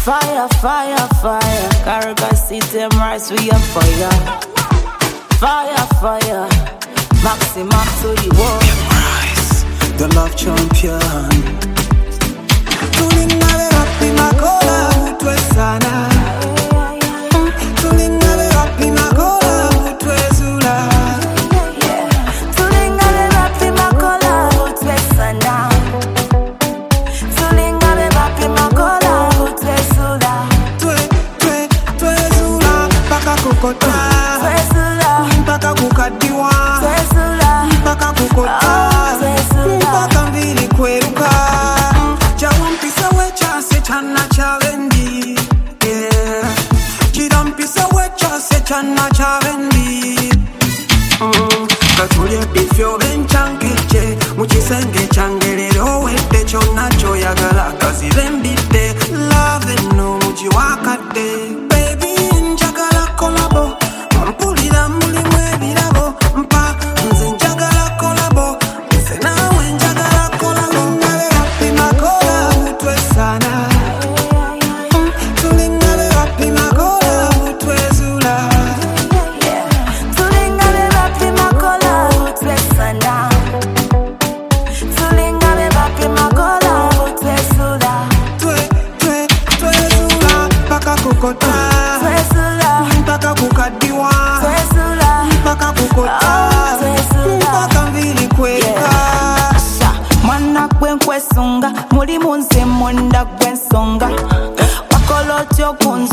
Fire, fire, fire. Carga City, Mars, we on fire. Fire, fire. Maximum to the world. Rise, the love champion. Tulingale wapi makola utwe sana. Tulingale wapi makola utwe zula. Tulingale wapi makola utwe sana. Tulingale wapi makola utwe zula. Twe zula. Paka kukota. Twe zula. Paka kukadiwa. Twe zula. Paka kukota. Twe zula. Paka mbili kweruka. Jawampisa wecha se chana chavendi. Yeah. Chidampisa wecha se chana chavendi. Katulya bifyo benchankeche. Muchisenge changelero wete chona choyagala. Kazi bembite love no muchiwakade. Baby njagala kolabo. Mpulira muli mwebirabo. Mpa nze njagala kolabo. Nze nawe njagala kolabo. Ngale wapi makola utwe sana. Tulingale wapi makola utwe zula. Tulingale wapi makola utwe sana. Tulingale wapi makola utwe zula. Twe zula. Paka kukota. Twe zula. Paka kukadiwa. Twe zula. Paka kukota. Twe zula. Paka mbili kweka. Mwana kwenkwesunga muli munze mwenda gwensonga wakola otya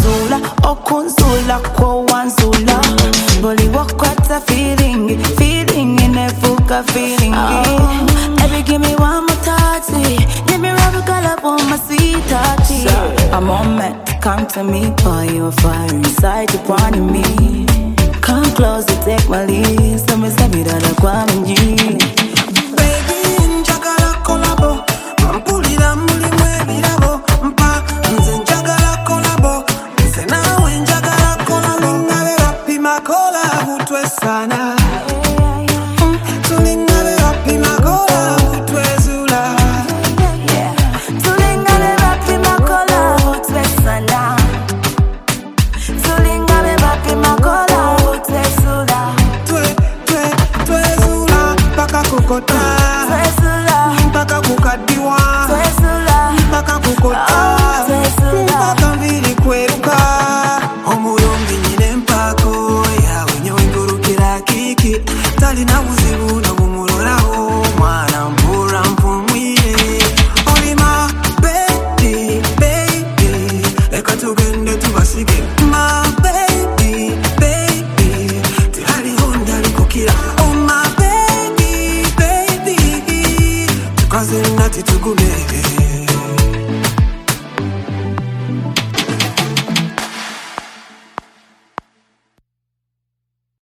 okunzula kwo wanzula buli wakwata feeling nefuka feeling. Baby give me one more touch, let me rub a girl up on my sweet touch. A moment, come to me, pour your fire inside you burning me. Come close and take my lead, so me say me that I want you. Baby njagala kolabo. Mpulira muli mwebirabo. Mpa nze njagala kolabo. Nze nawe njagala kolabo. Ngale wapi makola utwe sana. Tulingale wapi makola utwe zula. Tulingale wapi makola utwe sana. Tulingale wapi makola utwe zula. Twe zula. Paka kukota. Twe zula. Paka kukadiwa. Twe zula. Paka kukota. Twe zula. Paka mbili kweruka. Omulungi nyine mpako yawe nyo ingurukira kiki. Talina buzibu no bumulolaho. Mwana mpura mpumwire. Olima baby. Leka tugende tubasige. My baby. Tihali honda likukira. Oh my baby. Tukaze nati tugume.